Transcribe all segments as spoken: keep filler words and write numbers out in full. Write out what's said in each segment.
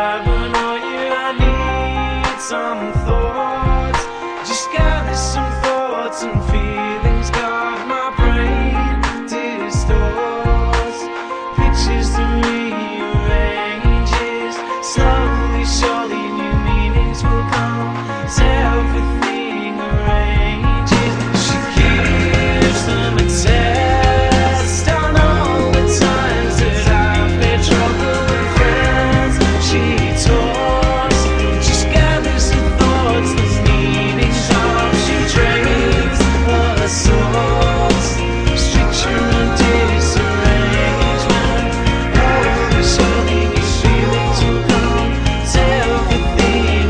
paranoia. I need some thoughts. Just gather some thoughts and feelings. God, my brain distorts. Pictures to rearranges. Slowly, surely new meanings will come. As everything arranges. She gives them a test on all the times that I've made trouble with friends. She talks, just gathers some thoughts, the meanings of. She drains her source, structure and disarrangement. Oh, surely new feelings will come. As everything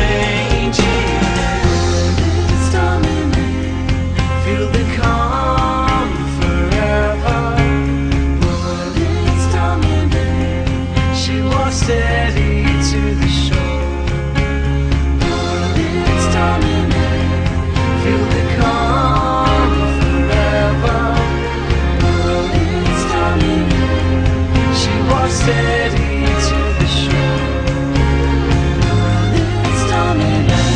arranges. It's dominant. Feel the calm forever. Bullets dominate. She walks steady to the shore. Bullets dominate. Feel the calm forever. Bullets dominate. She walks steady to the shore. Bullets dominate.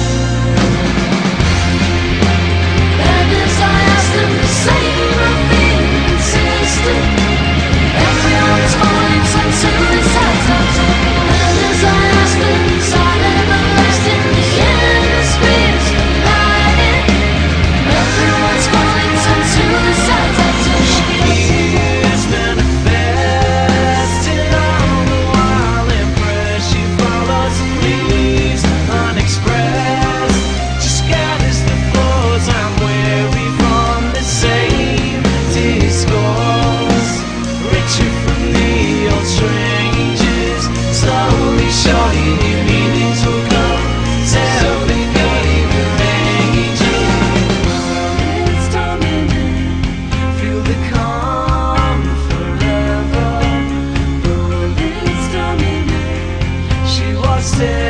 And as I asked them the same, I'm being insistent. Everyone's falling some suicides out. And as I asked them, silent and lost in the hemispheres colliding. Everyone's falling some suicides out. She's manifesting all the while impressed. She follows and leaves unexpressed. Just gathers the thoughts. I'm weary from the same discourse. Richer from the old strangers. Slowly, surely new meanings will come. Self-negating arranging. It's dominant. Feel the calm forever. Bullets dominate. She walks steady